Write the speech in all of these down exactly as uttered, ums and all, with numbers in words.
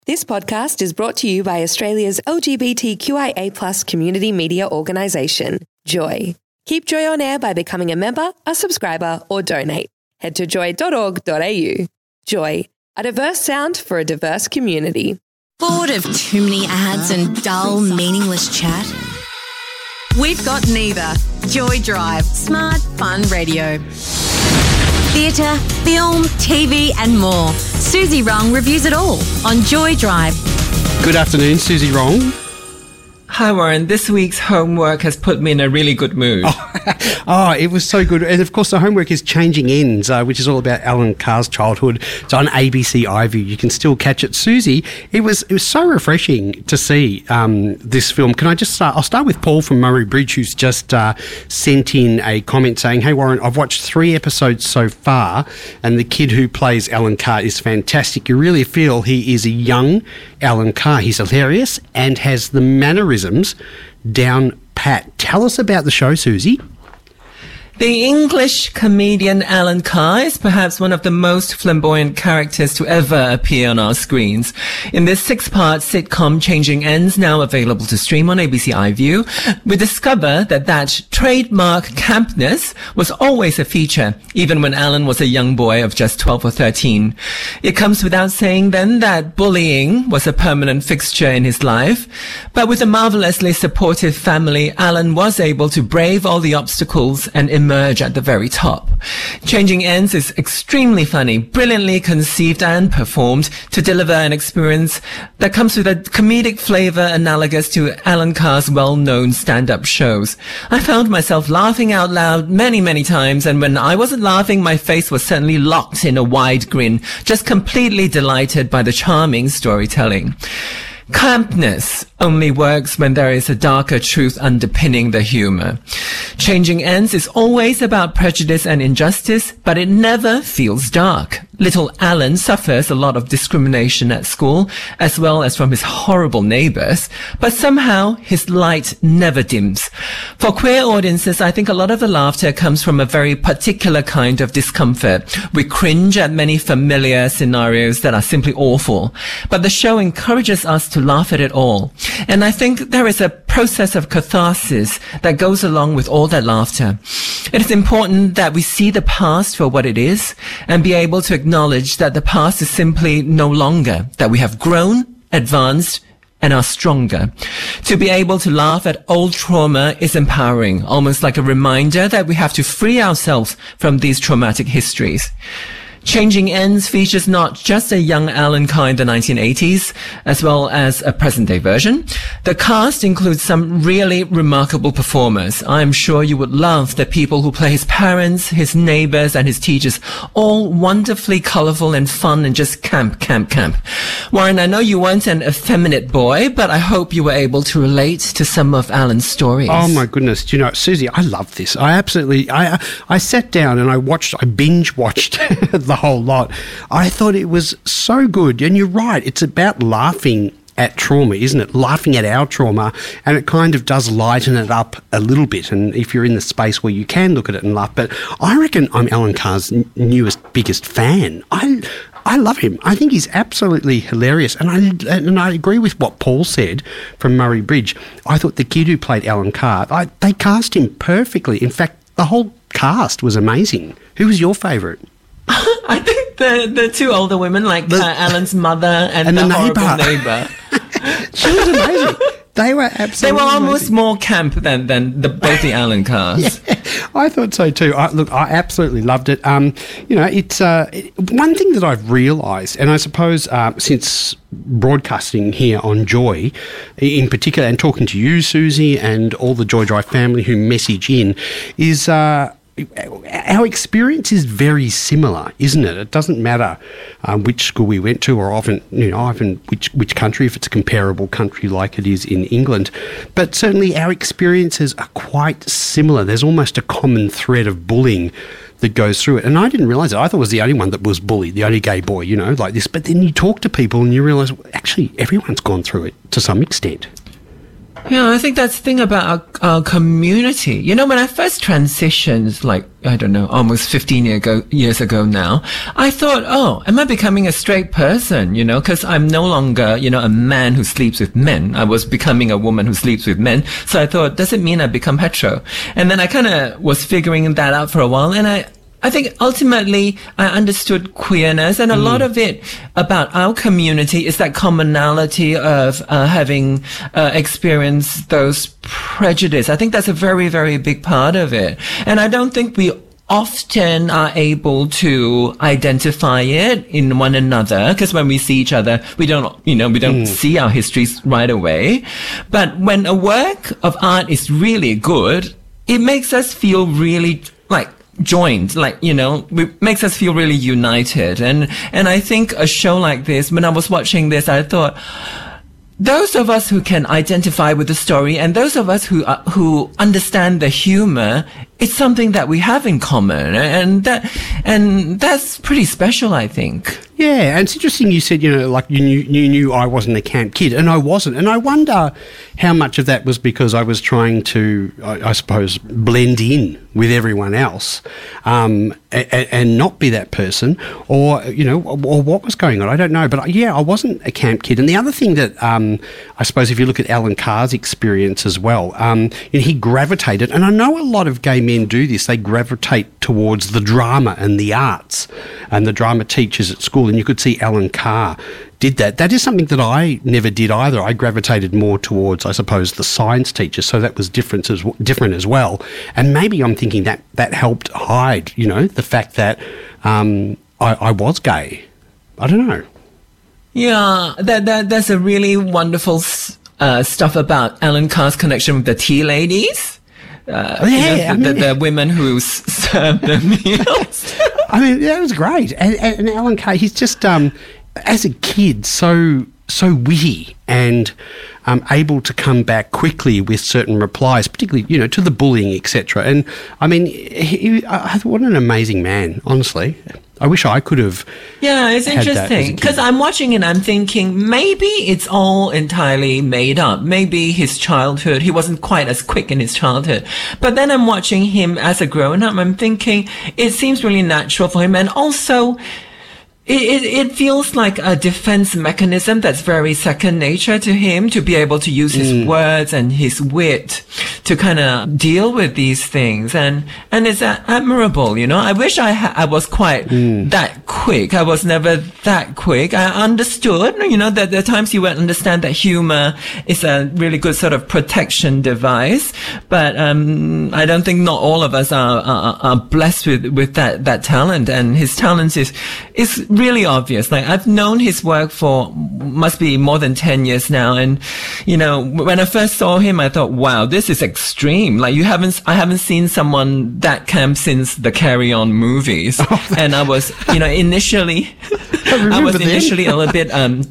This podcast is brought to you by Australia's L G B T Q I A plus community media organisation, Joy. Keep Joy on air by becoming a member, a subscriber or donate. Head to joy dot org dot a u. Joy, a diverse sound for a diverse community. Bored of too many ads and dull, meaningless chat? We've got neither. Joy Drive, smart, fun radio. Theatre, film, T V and more. Susie Rong reviews it all on Joy Drive. Good afternoon, Susie Rong. Hi, Warren. This week's homework has put me in a really good mood. Oh, oh it was so good. And, of course, the homework is Changing Ends, uh, which is all about Alan Carr's childhood. It's on A B C iView. You can still catch it. Susie, it was it was so refreshing to see um, this film. Can I just start? I'll start with Paul from Murray Bridge, who's just uh, sent in a comment saying, "Hey, Warren, I've watched three episodes so far, and the kid who plays Alan Carr is fantastic. You really feel he is a young Alan Carr. He's hilarious and has the mannerisms down pat." Tell us about the show, Susie. The English comedian Alan Carr is perhaps one of the most flamboyant characters to ever appear on our screens. In this six-part sitcom Changing Ends, now available to stream on A B C iView, we discover that that trademark campness was always a feature, even when Alan was a young boy of just twelve or thirteen. It comes without saying then that bullying was a permanent fixture in his life, but with a marvelously supportive family, Alan was able to brave all the obstacles and emerge at the very top. Changing Ends is extremely funny, brilliantly conceived and performed to deliver an experience that comes with a comedic flavour analogous to Alan Carr's well-known stand-up shows. I found myself laughing out loud many, many times, and when I wasn't laughing, my face was certainly locked in a wide grin, just completely delighted by the charming storytelling. Campness only works when there is a darker truth underpinning the humour. Changing Ends is always about prejudice and injustice, but it never feels dark. Little Alan suffers a lot of discrimination at school, as well as from his horrible neighbours, but somehow his light never dims. For queer audiences, I think a lot of the laughter comes from a very particular kind of discomfort. We cringe at many familiar scenarios that are simply awful, but the show encourages us to laugh at it all. And I think there is a process of catharsis that goes along with all that laughter. It is important that we see the past for what it is and be able to acknowledge that the past is simply no longer, that we have grown, advanced, and are stronger. To be able to laugh at old trauma is empowering, almost like a reminder that we have to free ourselves from these traumatic histories. Changing Ends features not just a young Alan Carr in the nineteen eighties, as well as a present-day version. The cast includes some really remarkable performers. I am sure you would love the people who play his parents, his neighbours, and his teachers, all wonderfully colourful and fun and just camp, camp, camp. Warren, I know you weren't an effeminate boy, but I hope you were able to relate to some of Alan's stories. Oh, my goodness. Do you know, Susie, I love this. I absolutely, I, I sat down and I watched, I binge-watched the whole lot. I thought it was so good. And you're right, it's about laughing at trauma, isn't it? Laughing at our trauma, and it kind of does lighten it up a little bit. And if you're in the space where you can look at it and laugh, but I reckon I'm Alan Carr's n- newest, biggest fan. I I love him. I think he's absolutely hilarious. And I and I agree with what Paul said from Murray Bridge. I thought the kid who played Alan Carr, I, they cast him perfectly. In fact, the whole cast was amazing. Who was your favourite? I think the the two older women, like the, uh, Alan's mother and, and the, the horrible neighbour. neighbour. She was amazing. They were absolutely They were almost amazing. more camp than, than the, both the Alan Carrs. Yeah, I thought so too. I, look, I absolutely loved it. Um, you know, it's uh, it, one thing that I've realised, and I suppose uh, since broadcasting here on Joy, in particular, and talking to you, Susie, and all the Joy Drive family who message in, is uh, our experience is very similar, isn't it? It doesn't matter um, which school we went to, or often, you know, often which which country, if it's a comparable country like it is in England. But certainly our experiences are quite similar. There's almost a common thread of bullying that goes through it. And I didn't realise it. I thought I was the only one that was bullied, the only gay boy, you know, like this. But then you talk to people and you realise, well, actually, everyone's gone through it to some extent. Yeah, I think that's the thing about our, our community. You know, when I first transitioned, like, I don't know, almost fifteen year ago, years ago now, I thought, oh, am I becoming a straight person? You know, because I'm no longer, you know, a man who sleeps with men. I was becoming a woman who sleeps with men. So I thought, does it mean I become hetero? And then I kind of was figuring that out for a while, and I, I think ultimately I understood queerness, and a mm. lot of it about our community is that commonality of uh, having uh, experienced those prejudice. I think that's a very, very big part of it. And I don't think we often are able to identify it in one another, because when we see each other, we don't, you know, we don't mm. see our histories right away. But when a work of art is really good, it makes us feel really like joined, like, you know, it makes us feel really united. And, and I think a show like this, when I was watching this, I thought, those of us who can identify with the story and those of us who, uh, who understand the humor, it's something that we have in common. And that, and that's pretty special, I think. Yeah, and it's interesting you said, you know, like you knew, you knew I wasn't a camp kid, and I wasn't. And I wonder how much of that was because I was trying to, I, I suppose, blend in with everyone else um, and, and not be that person, or, you know, or what was going on. I don't know. But, yeah, I wasn't a camp kid. And the other thing that um, I suppose if you look at Alan Carr's experience as well, um, you know, he gravitated, and I know a lot of gay men do this, they gravitate towards the drama and the arts and the drama teachers at school. And you could see Alan Carr did that. That is something that I never did either. I gravitated more towards, I suppose, the science teachers. So that was different as different as well. And maybe I'm thinking that that helped hide, you know, the fact that um, I, I was gay. I don't know. Yeah, that that that's a really wonderful uh, stuff about Alan Carr's connection with the tea ladies. Uh, oh, yeah, you know, I the, mean, the, the women who serve the meals. I mean, that was great. And, and Alan Carr, he's just, um, as a kid, so so witty and um, able to come back quickly with certain replies, particularly, you know, to the bullying, et cetera. And, I mean, he, he, I, what an amazing man, honestly. I wish I could have. Yeah, it's interesting because I'm watching it. I'm thinking maybe it's all entirely made up. Maybe his childhood, he wasn't quite as quick in his childhood. But then I'm watching him as a grown up. I'm thinking it seems really natural for him, and also It, it, it feels like a defense mechanism that's very second nature to him, to be able to use his mm. words and his wit to kind of deal with these things. And, and it's admirable, you know. I wish I ha- I was quite mm. that quick. I was never that quick. I understood, you know, that there are times you would understand that humor is a really good sort of protection device. But, um, I don't think not all of us are, are, are blessed with, with that, that talent. And his talent is, is really obvious. Like, I've known his work for must be more than ten years now, and you know, when I first saw him, I thought, wow, this is extreme. Like, you haven't I haven't seen someone that camp since the Carry On movies. Oh, and I was, you know, initially I, I was initially a little bit um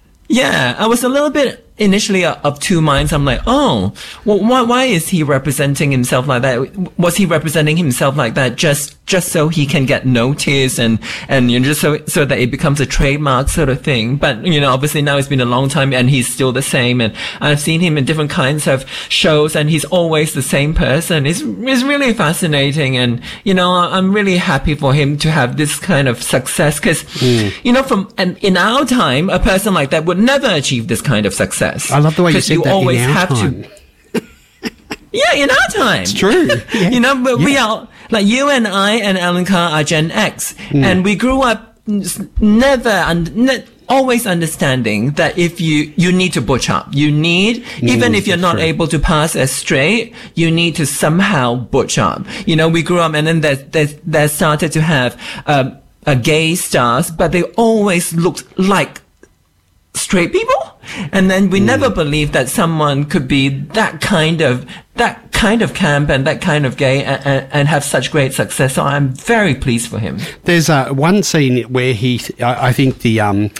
yeah, I was a little bit initially of two minds. I'm like, oh, well, why, why is he representing himself like that? Was he representing himself like that just, just so he can get noticed and, and, you know, just so, so that it becomes a trademark sort of thing? But, you know, obviously now it's been a long time and he's still the same. And I've seen him in different kinds of shows and he's always the same person. It's, it's really fascinating. And, you know, I'm really happy for him to have this kind of success because, mm. you know, from, and in our time, a person like that would never achieve this kind of success. I love the way you said you that. Always in our have time. To, yeah, in our time. It's true. Yeah. You know, but yeah. we are, like, you and I and Alan Carr are Gen X. Mm. And we grew up never, and ne- always understanding that if you, you need to butch up. You need, mm, even if you're not true. able to pass as straight, you need to somehow butch up. You know, we grew up and then there, there, there started to have, um, a gay stars, but they always looked like straight people. And then we mm. never believed that someone could be that kind of, that kind of camp and that kind of gay and, and, and have such great success. So I'm very pleased for him. There's uh, one scene where he, I, I think the, um,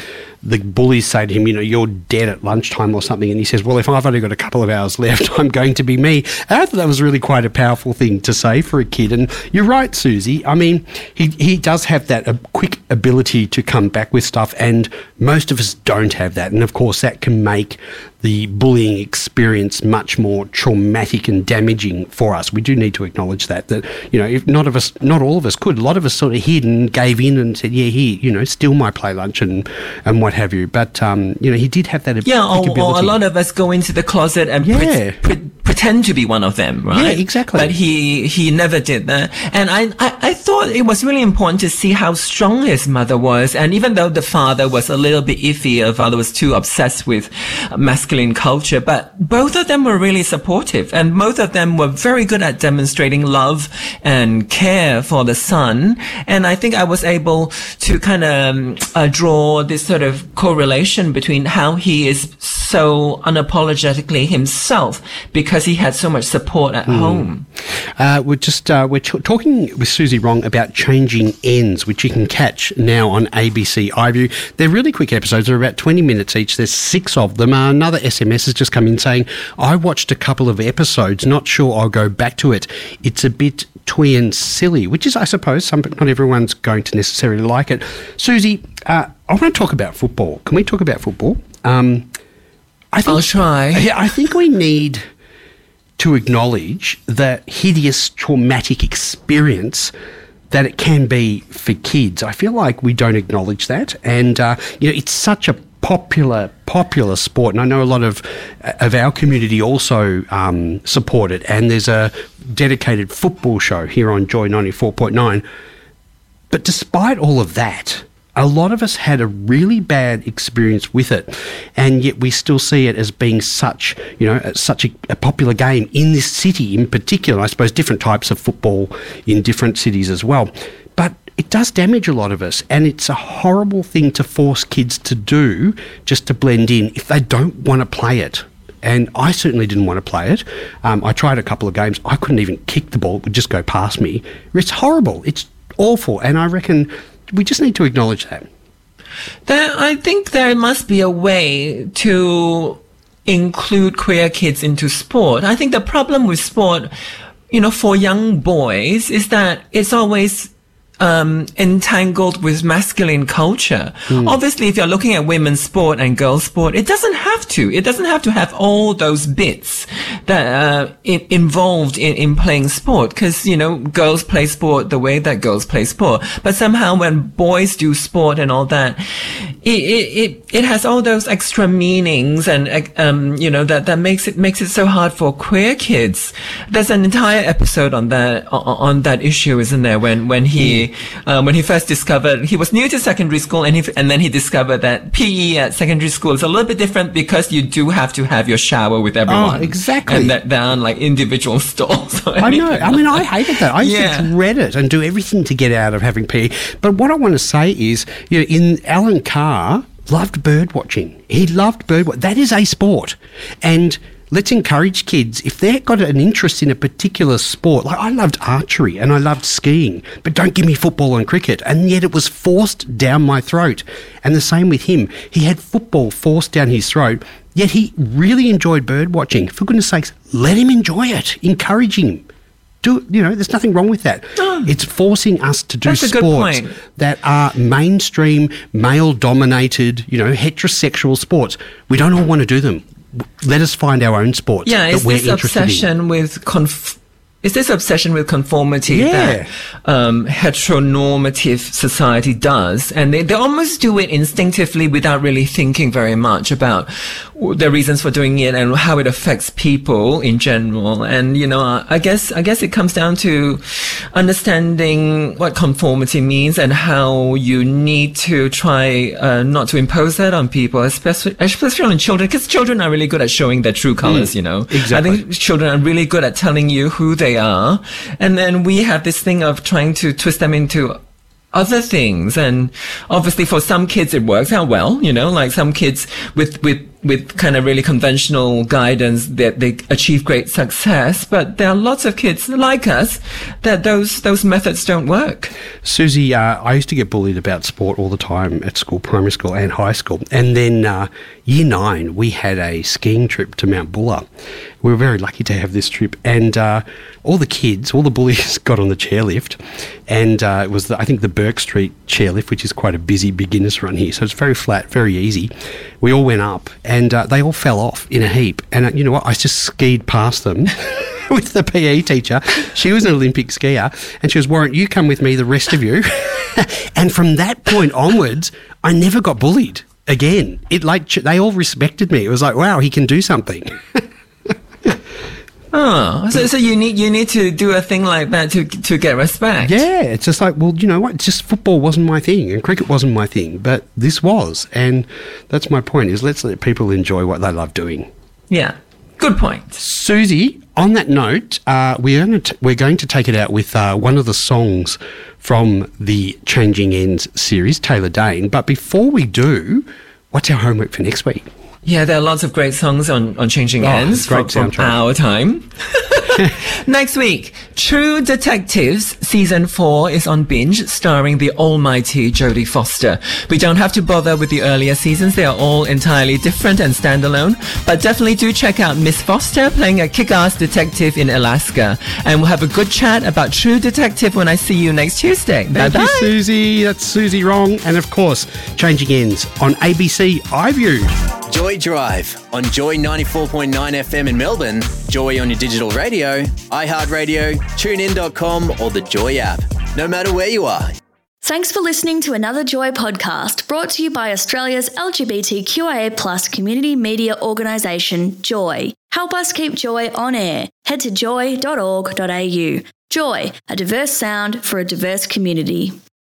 the bullies say to him, you know, you're dead at lunchtime or something. And he says, well, if I've only got a couple of hours left, I'm going to be me. And I thought that was really quite a powerful thing to say for a kid. And you're right, Susie. I mean, he, he does have that uh, quick ability to come back with stuff, and most of us don't have that. And of course, that can make the bullying experience much more traumatic and damaging for us. We do need to acknowledge that, that, you know, if not of us, not all of us could. A lot of us sort of hid and gave in and said, yeah, here, you know, steal my play lunch and, and what have you. But, um, you know, he did have that ab- yeah, or, ability. or a lot of us go into the closet and yeah. pre- pre- pretend to be one of them, right? Yeah, exactly. But he, he never did that. And I, I, I thought it was really important to see how strong his mother was. And even though the father was a little bit iffy, the father was too obsessed with masculine culture, but both of them were really supportive, and both of them were very good at demonstrating love and care for the son. And I think I was able to kind of um, uh, draw this sort of correlation between how he is so unapologetically himself because he had so much support at mm. home. Uh, we're just uh, we're t- talking with Susie Wrong about Changing Ends, which you can catch now on A B C iView. They're really quick episodes. They're about twenty minutes each. There's six of them. Uh, another S M S has just come in saying, I watched a couple of episodes, not sure I'll go back to it. It's a bit twee and silly, which is, I suppose, some, not everyone's going to necessarily like it. Susie, uh, I want to talk about football. Can we talk about football? Um, I think, I'll try. Yeah, I think we need to acknowledge the hideous, traumatic experience that it can be for kids. I feel like we don't acknowledge that. And, uh, you know, it's such a popular, popular sport. And I know a lot of of our community also um, support it. And there's a dedicated football show here on Joy ninety-four point nine. But despite all of that, a lot of us had a really bad experience with it, and yet we still see it as being such, you know, such a, a popular game in this city in particular. I suppose different types of football in different cities as well. But it does damage a lot of us, and it's a horrible thing to force kids to do just to blend in if they don't want to play it. And I certainly didn't want to play it. Um, I tried a couple of games. I couldn't even kick the ball. It would just go past me. It's horrible. It's awful. And I reckon we just need to acknowledge that. There, I think there must be a way to include queer kids into sport. I think the problem with sport, you know, for young boys is that it's always Um, entangled with masculine culture. Mm. Obviously, if you're looking at women's sport and girls' sport, it doesn't have to. It doesn't have to have all those bits that uh, in, involved in, in playing sport. Because, you know, girls play sport the way that girls play sport. But somehow when boys do sport and all that, it it it, it has all those extra meanings, and um, you know, that that makes it makes it so hard for queer kids. There's an entire episode on that on, on that issue, isn't there? When when he mm. Um, when he first discovered, he was new to secondary school, and he, and then he discovered that P E at secondary school is a little bit different because you do have to have your shower with everyone. Oh, exactly. And that there aren't like individual stalls. I know. I mean, I hated that. I used yeah. to dread it and do everything to get out of having P E. But what I want to say is, you know, in Alan Carr loved bird watching. He loved bird watching. That is a sport. And let's encourage kids, if they've got an interest in a particular sport, like I loved archery and I loved skiing, but don't give me football and cricket. And yet it was forced down my throat. And the same with him. He had football forced down his throat, yet he really enjoyed bird watching. For goodness sakes, let him enjoy it. Encourage him. Do, you know, there's nothing wrong with that. Oh, it's forcing us to do that's sports that are mainstream, male-dominated, you know, heterosexual sports. We don't all want to do them. Let us find our own sports yeah, that we're interested obsession in. With conf- Is this obsession with conformity yeah. that um, heteronormative society does? And they, they almost do it instinctively without really thinking very much about the reasons for doing it and how it affects people in general. And, you know, I guess, I guess it comes down to understanding what conformity means and how you need to try uh, not to impose that on people, especially, especially on children, because children are really good at showing their true colors, mm, you know. Exactly. I think children are really good at telling you who they are. And then we have this thing of trying to twist them into other things. And obviously for some kids it works out well, you know, like some kids with, with with kind of really conventional guidance that they achieve great success. But there are lots of kids like us that those those methods don't work. Susie, uh, I used to get bullied about sport all the time at school, primary school and high school. And then uh, year nine, we had a skiing trip to Mount Buller. We were very lucky to have this trip. And uh, all the kids, all the bullies got on the chairlift. And uh, it was, the, I think, the Burke Street chairlift, which is quite a busy beginner's run here. So it's very flat, very easy. We all went up and uh, they all fell off in a heap. And uh, you know what? I just skied past them with the P E teacher. She was an Olympic skier. And she goes, Warren, you come with me, the rest of you. And from that point onwards, I never got bullied again. It like they all respected me. It was like, wow, he can do something. Oh, so, so you need you need to do a thing like that to to get respect. Yeah, it's just like, well, you know what? Just football wasn't my thing, and cricket wasn't my thing, but this was, and that's my point. Is let's let people enjoy what they love doing. Yeah, good point. Susie, on that note, uh, we're going to we're going to take it out with uh, one of the songs from the Changing Ends series, Taylor Dayne. But before we do, what's our homework for next week? Yeah, there are lots of great songs on, on Changing Oh, Ends great from, from soundtrack. our time. Next week, True Detectives Season four is on Binge, starring the almighty Jodie Foster. We don't have to bother with the earlier seasons. They are all entirely different and standalone. But definitely do check out Miss Foster playing a kick-ass detective in Alaska. And we'll have a good chat about True Detective when I see you next Tuesday. Thank Bye-bye. you, Susie. That's Susie Wrong. And of course, Changing Ends on A B C iView. Joy Drive on Joy ninety-four point nine F M in Melbourne, Joy on your digital radio, iHeartRadio, tune in dot com or the Joy app. No matter where you are. Thanks for listening to another Joy podcast brought to you by Australia's L G B T Q I A plus community media organisation, Joy. Help us keep Joy on air. Head to joy dot org dot a u. Joy, a diverse sound for a diverse community.